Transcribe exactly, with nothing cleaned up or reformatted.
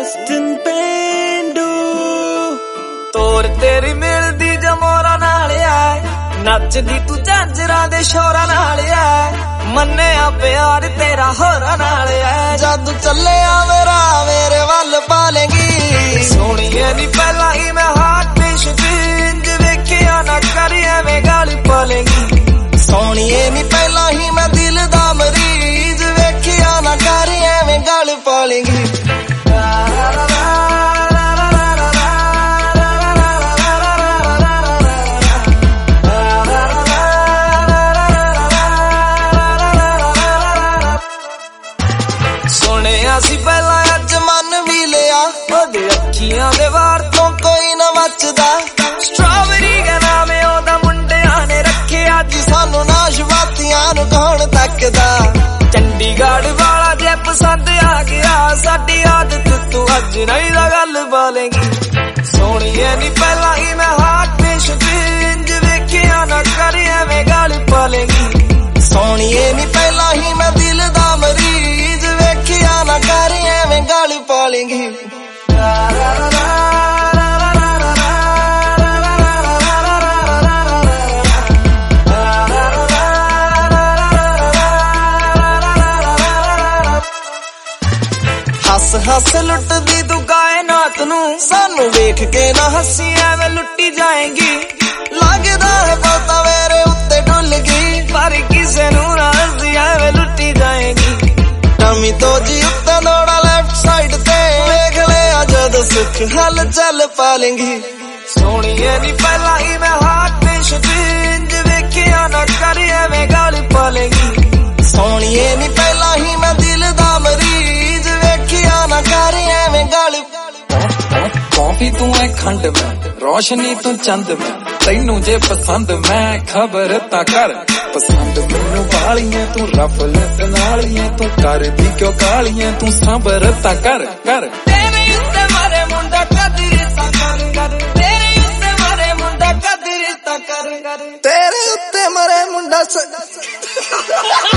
Austin पेंडू तोर तेरी मिलदी जमोरा नाल आ नचदी तू झांजरा दे शोरा नाल आ मन्निया प्यार तेरा होरा नाल आ जादू चले आ मेरा मेरे वल पालेंगी सोनिए नी पहला ही मैं हाथ में शबिंज वेखिया ना करी एवें गाली पालेंगी सोनिए नी पहला ही मैं दिल दा मरीज वेखिया ना करी एवें गाली पालेंगी ਅਸੀਂ ਪਹਿਲਾਂ ਅੱਜ ਮਨ ਵੀ ਲਿਆ ਉਹਦੇ ਅੱਖੀਆਂ ਦੇ ਵਾਰ ਤੋਂ ਕੋਈ ਨਾ ਮੱਚਦਾ ਸਟ੍ਰਾਬੇਰੀ ਦਾ ਨਾਮ ਉਹਦਾ ਮੁੰਡਿਆਂ ਨੇ ਰੱਖਿਆ ਅੱਜ ਸਾਨੂੰ ਨਾਸ਼ਪਾਤੀਆਂ ਨੂੰ ਕੌਣ ਤੱਕਦਾ ਚੰਡੀਗੜ੍ਹ ਵਾਲਾ ਜੇ ਪਸੰਦ ਆ ਗਿਆ ਸਾਡੀ ਆਦਤ ਤੂੰ ਅੱਜ ਨਹੀਂ ਦਾ ਗੱਲ ਬਾਲੇਂਗੀ ਸੋਹਣੀਏ ਨੀ ਪਹਿਲਾਂ ਹੀ ਮੈਂ ਹਾਰਟ ਤੇ ਸ਼ਬਿੰਜ ਵੇਖਿਆ ਨਾ ਕਰੀ ਐਵੇਂ ਗੱਲ ਪਾਲੇਂਗੀ ਸੋਹਣੀਏ ਨੀ ਪਹਿਲਾਂ ਹੀ ਮੈਂ ਦਿਲ ਦਾ ਮਰੀਜ਼ ਵੇਖਿਆ ਨਾ ਕਰੀ ਐਵੇਂ ਗੱਲ ਪਾਲੇਂਗੀ ਹੱਸ ਹੱਸ ਲੁੱਟਦੀ ਤੂੰ ਕਾਇਨਾਤ ਨੂੰ ਸਾਨੂੰ ਵੇਖ ਕੇ ਨਾ ਹੱਸੀ ਐਵੇਂ ਲੁੱਟੀ ਜਾਏਗੀ ਲੱਗਦਾ ਹੈ ਬਹੁਤਾ ਮੇਰੇ ਉੱਤੇ ਡੁੱਲ ਗਈ ਪਰ ਕਿਸੇ ਨੂੰ ਨਾ ਹੱਸੀ ਐਵੇਂ ਲੁੱਟੀ ਜਾਏਗੀ ਟਮੀ ਤੋਂ ਜੀ ਉੱਤੇ ਲੋੜਾ ਲੈਫਟ ਸਾਈਡ ਤੇ ਵੇਖ ਲਿਆ ਜਦ ਸੁੱਖ ਹਲ ਚੱਲ ਪਾਲੇਂਗੀ ਸੋਹਣੀਏ ਨੀ ਪਹਿਲਾਂ ਹੀ ਮੈਂ ਹਾਰਟ ਤੇ ਸ਼ਬਿੰਜ ਵੇਖਿਆ ਨਾ ਕਰੀ ਐਵੇਂ ਗਾਲੀ ਪਾਲੇਂਗੀ ਸੋਹਣੀਏ ਨੀ ਪਹਿਲਾਂ ਹੀ ਮੈਂ ਦਿਲ ਦਾ ਮਰੀਜ਼ ਵੇਖਿਆ ਨਾ ਕਰੀ ਐਵੇਂ ਗਾਲੀ कॉफी तू है खंड में रोशनी तू चंद में तैनू जे पसंद मैं खबर ता कर पसंद मैनू वालियां तू रफल नालियां तू कर दी क्यों कालियां तू सांबर ता कर कर तेरे उत्ते मारे मुंडा कदर ता कर कर तेरे उत्ते मारे मुंडा कदर ता कर कर तेरे उत्ते मारे मुंडा